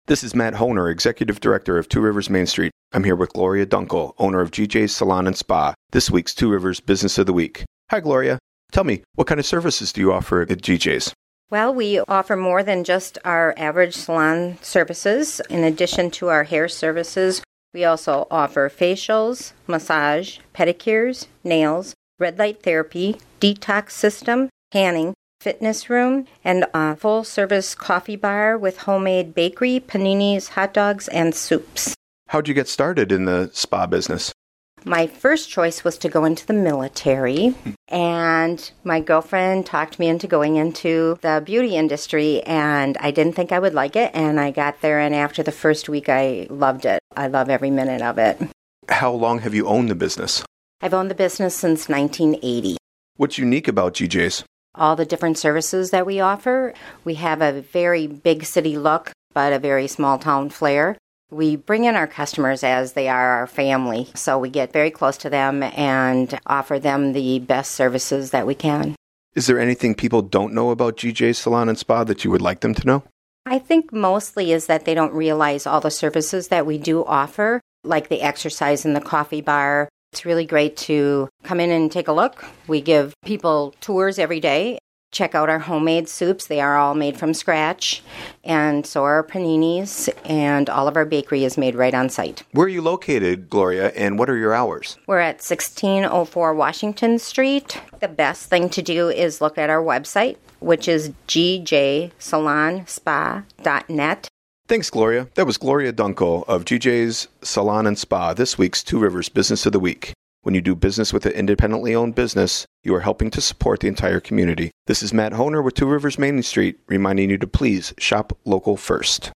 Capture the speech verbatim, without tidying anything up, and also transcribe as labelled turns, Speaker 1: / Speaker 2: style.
Speaker 1: This is Matt Honer, Executive Director of Two Rivers Main Street. I'm here with Gloria Dunkel, owner of G J's Salon and Spa, this week's Two Rivers Business of the Week. Hi, Gloria. Tell me, what kind of services do you offer at G J's?
Speaker 2: Well, we offer more than just our average salon services. In addition to our hair services, we also offer facials, massage, pedicures, nails, red light therapy, detox system, tanning, fitness room, and a full-service coffee bar with homemade bakery, paninis, hot dogs, and soups.
Speaker 1: How'd you get started in the spa business?
Speaker 2: My first choice was to go into the military, and my girlfriend talked me into going into the beauty industry, and I didn't think I would like it, and I got there, and after the first week, I loved it. I love every minute of it.
Speaker 1: How long have you owned the business?
Speaker 2: I've owned the business since nineteen eighty.
Speaker 1: What's unique about G J's?
Speaker 2: All the different services that we offer. We have a very big city look, but a very small town flair. We bring in our customers as they are our family, so we get very close to them and offer them the best services that we can.
Speaker 1: Is there anything people don't know about G J's Salon and Spa that you would like them to know?
Speaker 2: I think mostly is that they don't realize all the services that we do offer, like the exercise in the coffee bar. It's really great to come in and take a look. We give people tours every day. Check out our homemade soups. They are all made from scratch. And so are our paninis, and all of our bakery is made right on site.
Speaker 1: Where are you located, Gloria, and what are your hours?
Speaker 2: We're at sixteen oh four Washington Street. The best thing to do is look at our website, which is g j salon spa dot net.
Speaker 1: Thanks, Gloria. That was Gloria Dunkel of G J's Salon and Spa, this week's Two Rivers Business of the Week. When you do business with an independently owned business, you are helping to support the entire community. This is Matt Honer with Two Rivers Main Street, reminding you to please shop local first.